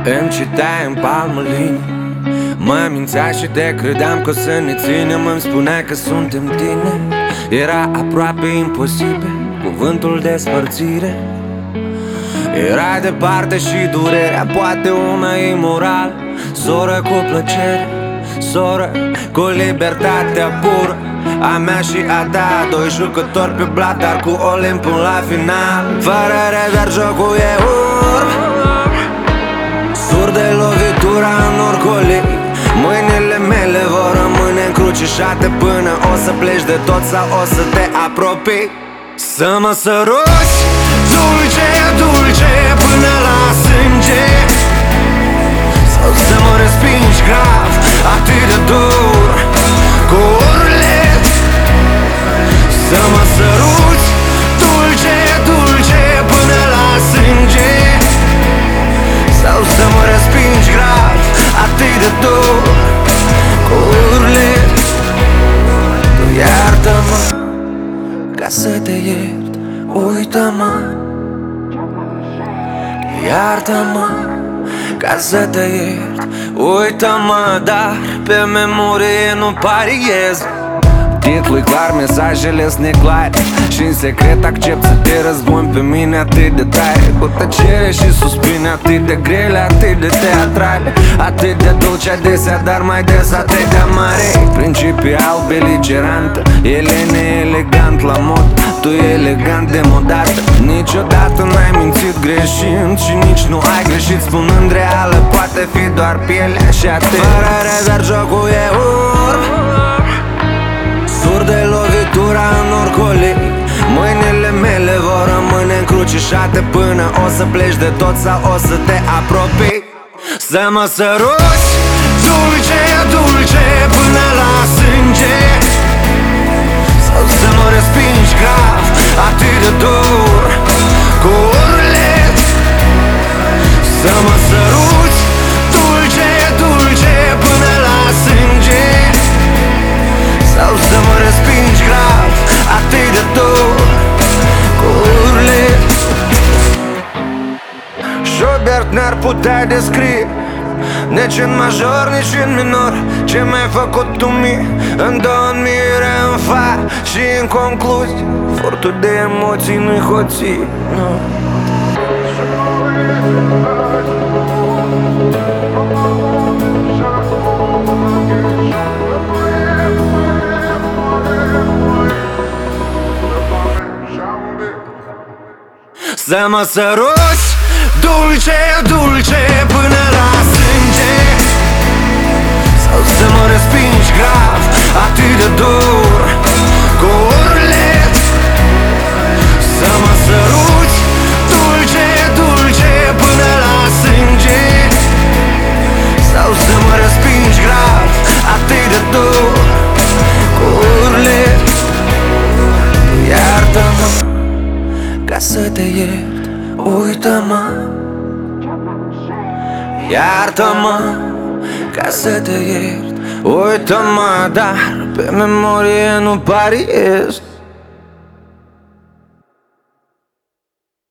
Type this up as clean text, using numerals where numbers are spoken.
Îmi citeai în palmă linii, mă mințea și te credeam că o să ne ținem. Îmi spuneai că suntem tine. Era aproape imposibil cuvântul despărțire. Era departe și durerea, poate una imoral. Soră cu plăcere, soră cu libertatea pură, a mea și a ta. Doi jucători pe blat, dar cu Olimp până la final. Fără rezerv jocul e urb, sur de lovitura în orcolii. Mâinile mele vor rămâne încrucișate până o să pleci de tot sau o să te apropii. Să mă săruți dulce, dulce până la sânge, sau să mă respingi grav, atât de dur, cu urlet. Să mă săruți dulce, dulce până la sânge, sau să mă respingi grav, atât de dur, cu urlet. Tu iartă-mă ca să te iert, uită-mă. Iartă-mă ca să te iert, uită-mă, dar pe memorie nu pariez. Titlul e clar, mesajele sunt neclare și în secret accept să te răzbuni pe mine atât de tare, cu tăcere și suspine atât de grele, atât de teatrale, atât de dulce adesea, dar mai des atât de amare. Principial beligerantă, el e neelegant la mod, tu e elegant demodată. Niciodată n-ai mințit greșind și nici nu ai greșit spunând reală, poate fi doar pielea și atât. Fără rezerv jocul e urb, sur de lovitura în orcolii. Mâinile mele vor rămâne încrucișate până o să pleci de tot sau o să te apropii. Să mă săruți dulce, dulce până la sânge, sau să mă respingi grav, atât de dur, cu urlet. Să mă săruți dulce, dulce până la sânge, sau să mă respingi grav, atât de dur, cu urlet. Schubert n-ar putea descrie, nici în major, nici în minor, ce mi-ai făcut tu mie. În dormire, în fa și în concluzie, furtul de emoții nu-i hoție, no. Să mă săruți dulce, dulce până la sânge, sau să mă respingi grav, atât de dur, cu urlet. Să mă săruți dulce, dulce până la sânge, sau să mă respingi grav, atât de dur, cu urlet. Iartă-mă ca să te iert, uită-mă. Iartă-mă ca să te iert, uită-mă, dar pe memorie nu pariez.